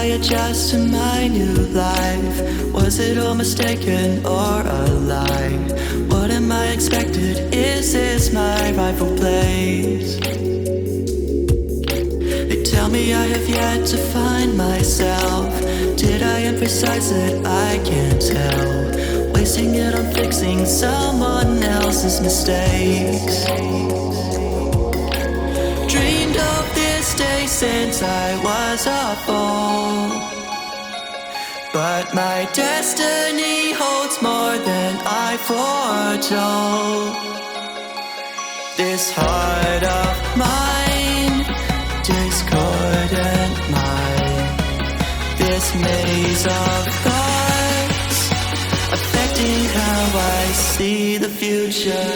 I adjust to my new life? Was it all mistaken or a lie? What am I expected? Is this my rightful place? They tell me I have yet to find myself. Did I emphasize it? I can't tell. Wasting it on fixing someone else's mistakes. Dreamed of this day since I was a fool, but my destiny holds more than I foretold. This heart of mine, discordant mind, this maze of thoughts, affecting how I see the future.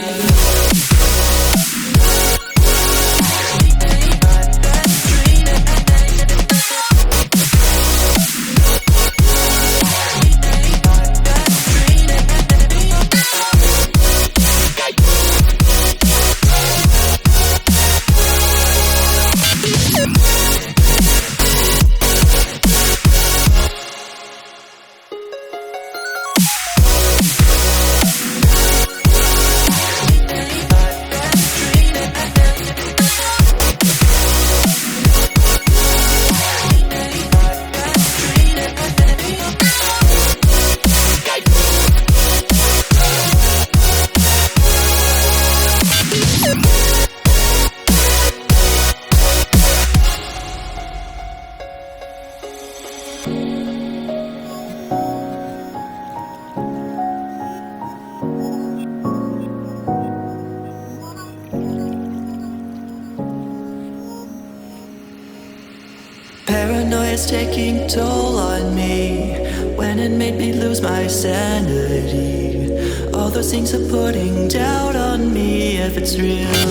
Paranoia's taking toll on me when it made me lose my sanity. All those things are putting doubt on me if it's real.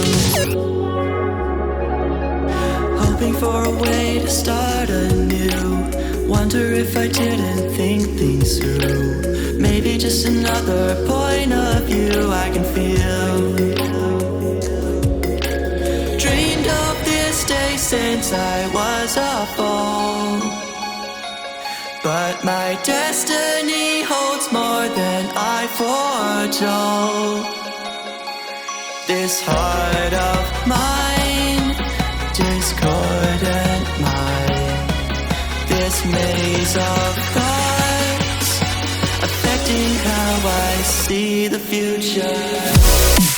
Hoping for a way to start anew. Wonder if I didn't think things through. Maybe just another point of view I can feel. Dreamed of this day since I was a fool, but my destiny holds more than I foretold. This heart of mine, discordant mind, this maze of thoughts, affecting how I see the future.